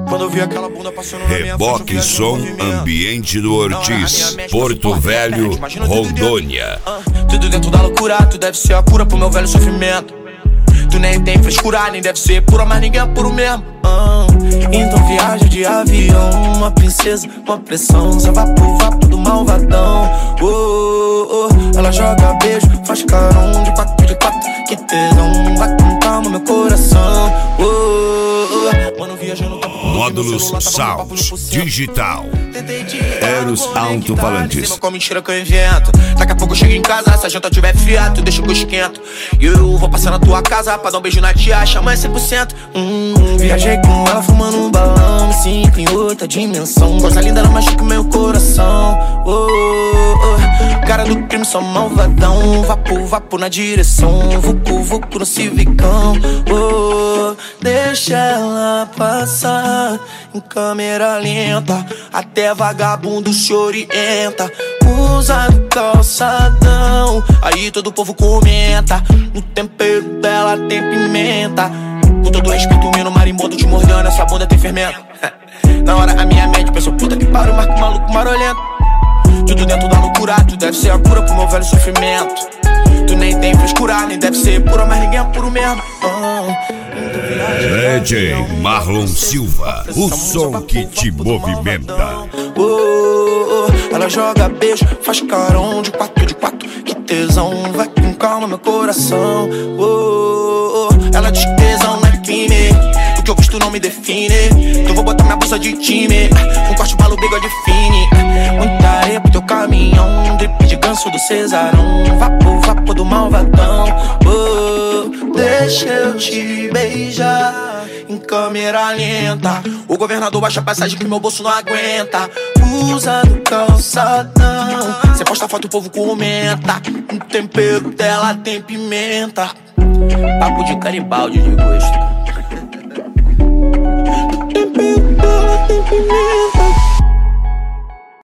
Quando eu vi aquela bunda passando na minha frente, Reboque Som Ambiente do Ortiz, Porto Velho, Rondônia. Tudo dentro da loucura, tu deve ser a cura pro meu velho sofrimento. Tu nem tem frescura, nem deve ser pura, mas ninguém é puro mesmo. Então viaja de avião, uma princesa, uma pressão, só vapo do malvadão. Ela joga beijo, faz carão de quatro, que tesão, vai com calma meu coração. Mano, viajando Módulos Sound Digital, Eros Alto-Falantes. Com mentira que eu invento. Daqui a pouco eu chego em casa, se a janta tiver fria, tu deixa que eu esquento. E eu vou passar na tua casa pra dar um beijo na tia, chama 100%. Viajei com ela fumando um balão, me sinto em outra dimensão. Coisa linda, ela machuca meu coração. Cara do crime, só malvadão. Vapo na direção, vucu no civicão. Deixa ela passar em câmera lenta, até vagabundo se orienta. Usa do calçadão, aí todo o povo comenta. No tempero dela tem pimenta. Com todo respeito, menino marimbondo te mordendo, essa bunda tem fermento. Na hora a minha mente pensou, puta que pariu, marco maluco marolento. Tudo dentro da loucura, tu deve ser a cura pro meu velho sofrimento. Tu nem tem frescura, nem deve ser pura, mas ninguém é puro mesmo. DJ Marlon Silva, o som que te movimenta. Ela joga beijo, faz carão de quatro, que tesão, vai com calma meu coração. Ela diz que tesão não é crime, o que eu visto não me define. Eu vou botar minha blusa de time, um corte maluco, bigode fine. Muita areia pro teu caminhão, drip de ganso do Cesarão. Vapo do malvadão. Deixa eu te beijar em câmera lenta. O governador baixa a passagem que meu bolso não aguenta. Usa do calçadão, cê posta foto, o povo comenta. O tempero dela tem pimenta. Papo de caribaldi de gosto.